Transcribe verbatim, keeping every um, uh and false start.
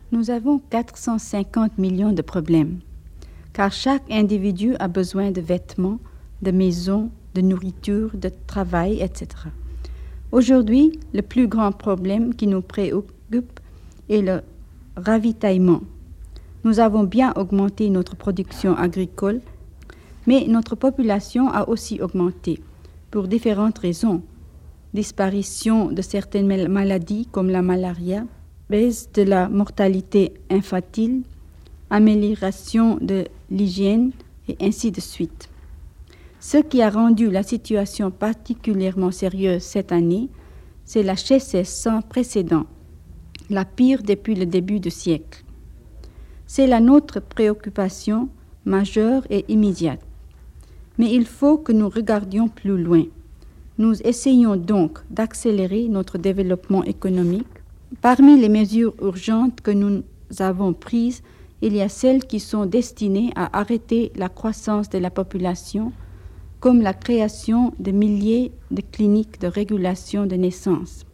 Nous avons quatre cent cinquante millions de problèmes, car chaque individu a besoin de vêtements, de maisons, de nourriture, de travail, et cetera. Aujourd'hui, le plus grand problème qui nous préoccupe est le ravitaillement. Nous avons bien augmenté notre production agricole, mais notre population a aussi augmenté, pour différentes raisons. Disparition de certaines maladies comme la malaria, baisse de la mortalité infantile, amélioration de l'hygiène et ainsi de suite. Ce qui a rendu la situation particulièrement sérieuse cette année, c'est la sécheresse sans précédent, la pire depuis le début du siècle. C'est la nôtre préoccupation majeure et immédiate. Mais il faut que nous regardions plus loin. Nous essayons donc d'accélérer notre développement économique. Parmi les mesures urgentes que nous avons prises, il y a celles qui sont destinées à arrêter la croissance de la population, comme la création de milliers de cliniques de régulation de naissance.